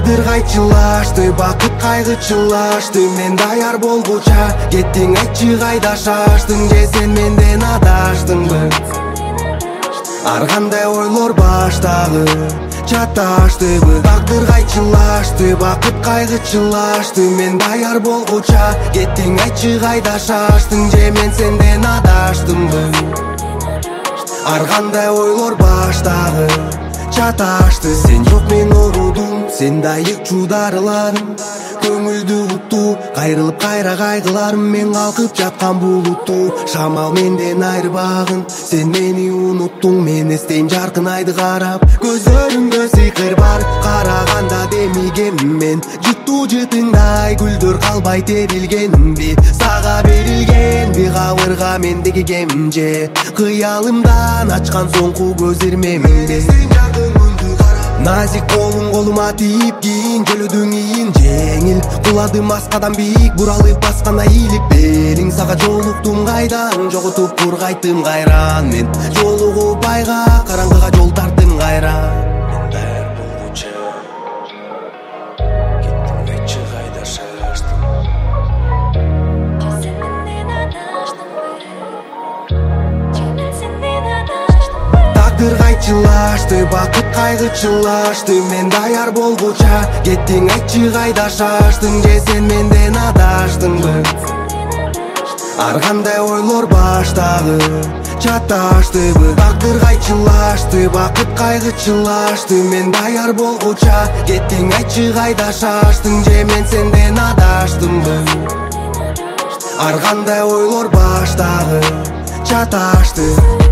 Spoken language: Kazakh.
Тагдыр кайчылашты, бакыт кайгычылашты. Мен даяр болгуча кеттиң, айтчы кайда шаштың? Же сен менден адаштыңбы? Ар кандай ойлор баштагы чаташтыбы? Тагдыр кайчылашты, бакыт кайгычылашты. Мен даяр болгуча кеттиң, айтчы кайда шаштың? Же мен сенден адаштымбы? Ар кандай ойлор баштагы чаташты. Сен жок, мен угудум, сен дайык чударыларым. Көңүлдү утту, кайрылып кайра кайгыларым. Мен калкып жаткан булутту, шамал менден айырбагын. Сен мени уnuттуң, мен эстейм жаркын айды карап. Көзлөрүңдө сыйкыр бар, караганда демигем мен. Жыттуу жытыңдай гүлдөр калбай терилгенби? Сага берилгенби кабырга мендеги кемже? Кыялымдан ачкан соңку көз ирмемде. Назик колуң колума тийип, кийин жөлөдүң ийин жеңил. Куладым аскадан бийик, буралып баскана ийилип белиң. Сага жолуктум кайдан, жоготуп бургайттым кайран. Мен жолугуп айга, караңгыга жол тарттым кайран. Мен даяр болгуча кеттиң, айтчы кайда шаштың? Сен менден адаштыңбы? Же мен сенден адаштымбы? Тагдыр кайчылашты, бакыт кайгычылашты. Мен даяр болгуча кеттиң, айтчы кайда шаштың? Же сен менден адаштыңбы? Ар кандай ойлор баштагы чаташтыбы? Тагдыр кайчылашты, бакыт кайгычылашты. Мен даяр болгуча кеттиң, айтчы кайда шаштың? Же мен сенден адаштымбы? Ар кандай ойлор баштагы чаташты.